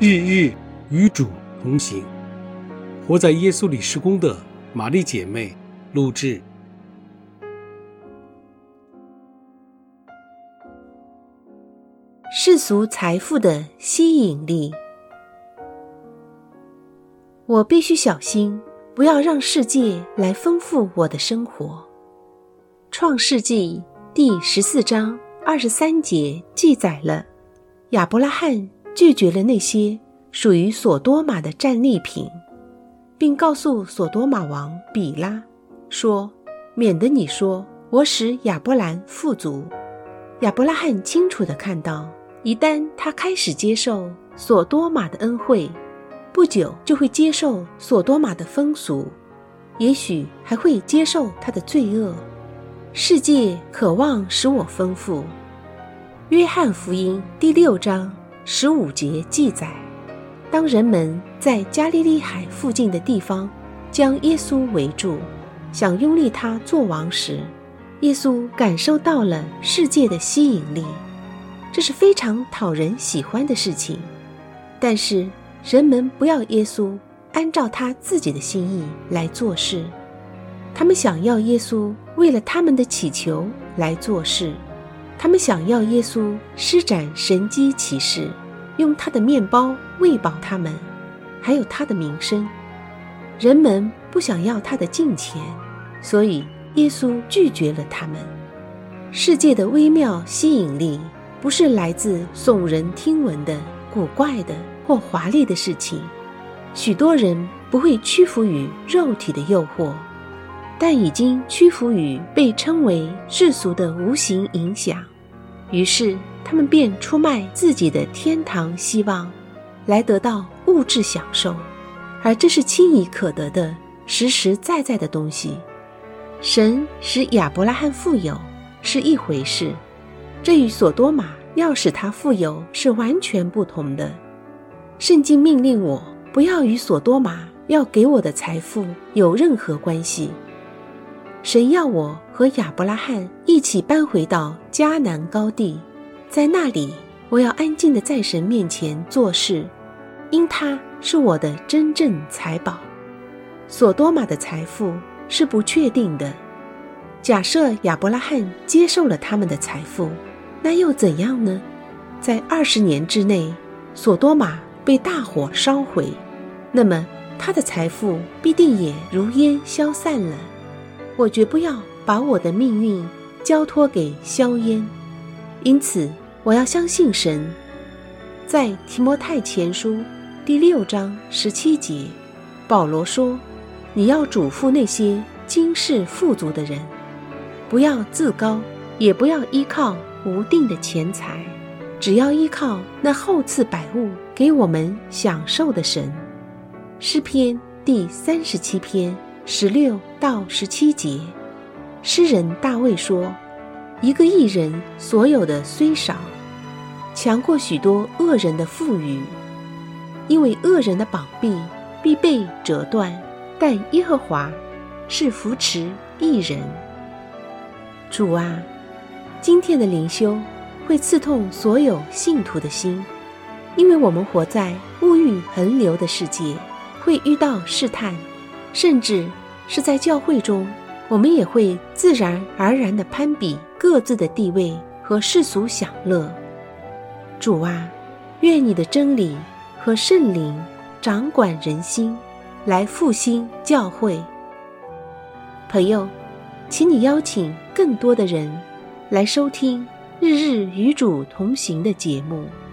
日日与主同行，活在耶稣里事工的玛丽姐妹录制。 世俗财富的吸引力。我必须小心，不要让世界来丰富我的生活。创世纪第14章23节记载了亚伯拉罕拒绝了那些属于所多玛的战利品，并告诉所多玛王比拉说，免得你说我使亚伯兰富足。亚伯拉罕清楚地看到，一旦他开始接受所多玛的恩惠，不久就会接受所多玛的风俗，也许还会接受他的罪恶。世界渴望使我丰富。约翰福音第6章15节记载，当人们在加利利海附近的地方将耶稣围住，想拥立他做王时，耶稣感受到了世界的吸引力。这是非常讨人喜欢的事情，但是人们不要耶稣按照他自己的心意来做事，他们想要耶稣为了他们的祈求来做事，他们想要耶稣施展神迹奇事，用他的面包喂饱他们，还有他的名声。人们不想要他的金钱，所以耶稣拒绝了他们。世界的微妙吸引力不是来自耸人听闻的古怪的或华丽的事情，许多人不会屈服于肉体的诱惑，但已经屈服于被称为世俗的无形影响，于是他们便出卖自己的天堂希望，来得到物质享受，而这是轻易可得的实实在在的东西。神使亚伯拉罕富有是一回事，这与所多玛要使他富有是完全不同的。圣经命令我不要与所多玛要给我的财富有任何关系。神要我和亚伯拉罕一起搬回到迦南高地，在那里我要安静地在神面前做事，因他是我的真正财宝。所多玛的财富是不确定的，假设亚伯拉罕接受了他们的财富，那又怎样呢？在20年之内，所多玛被大火烧毁，那么他的财富必定也如烟消散了。我绝不要把我的命运交托给硝烟，因此我要相信神。在提摩太前书第6章17节，保罗说，你要嘱咐那些今世富足的人，不要自高，也不要依靠无定的钱财，只要依靠那厚赐百物给我们享受的神。诗篇第37篇16到17节，诗人大卫说，一个义人所有的虽少，强过许多恶人的富裕，因为恶人的膀臂必被折断，但耶和华是扶持义人。主啊，今天的灵修会刺痛所有信徒的心，因为我们活在物欲横流的世界，会遇到试探，甚至是在教会中，我们也会自然而然地攀比各自的地位和世俗享乐。主啊，愿你的真理和圣灵掌管人心，来复兴教会。朋友，请你邀请更多的人来收听日日与主同行的节目。